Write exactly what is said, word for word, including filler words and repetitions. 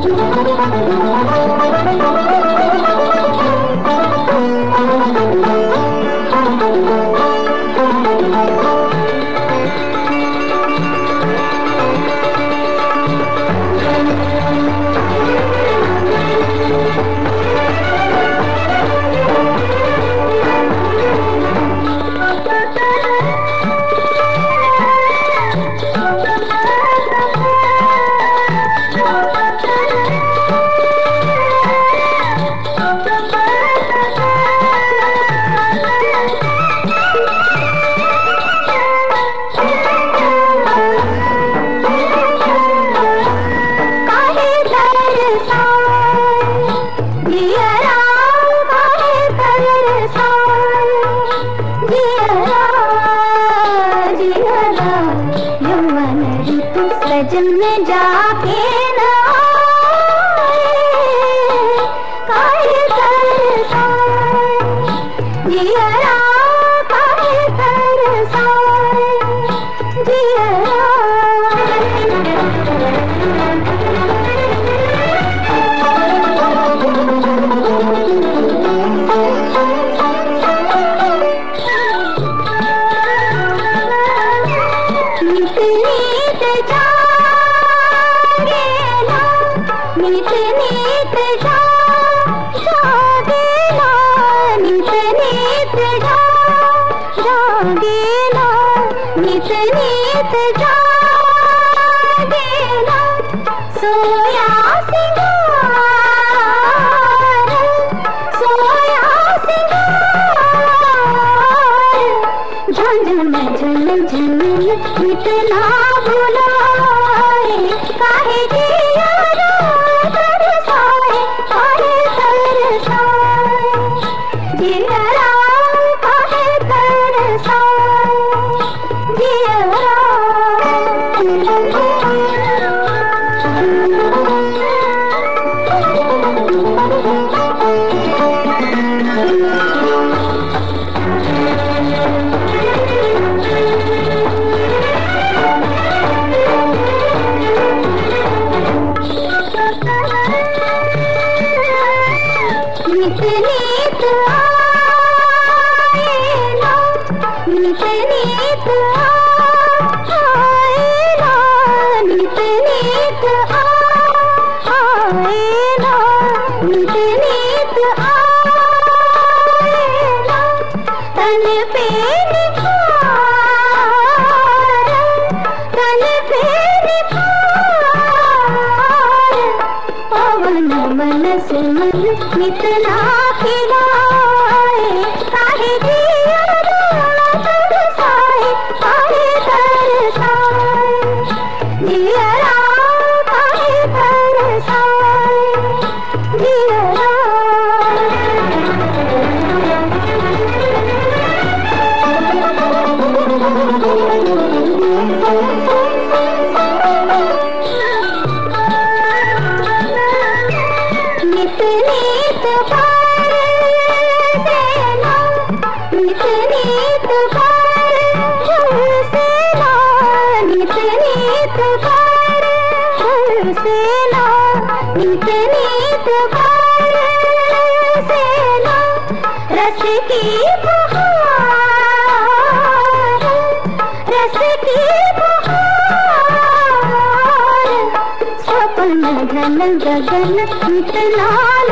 सजन में जाके न काहे तरसाए जियरा काहे तरसाए जियरा नीत नीत जागेला नीत नीत जागेला नीत नीत जागेला सोया सिंगार सोया सिंगार झंझन झन झन इतना बुलाए काहे जिया तरसाए काहे तरसाए जियरा काहे तरसाए जियरा नीत नीत आएला नीत नीत आएला नीत नीत आएला नीत नीत आएला तन पे निखार तन पे निखार पवन मन से मन इतना खिलाए काहे जिया तरसाए काहे तरसाए जियरा काहे तरसाए जियरा नित नीत बरसेला नित नीत बरसेला नित नीत बरसेला नित नीत बरसेला रस की बहार रस की बहार स्वप्न घन गगन इतना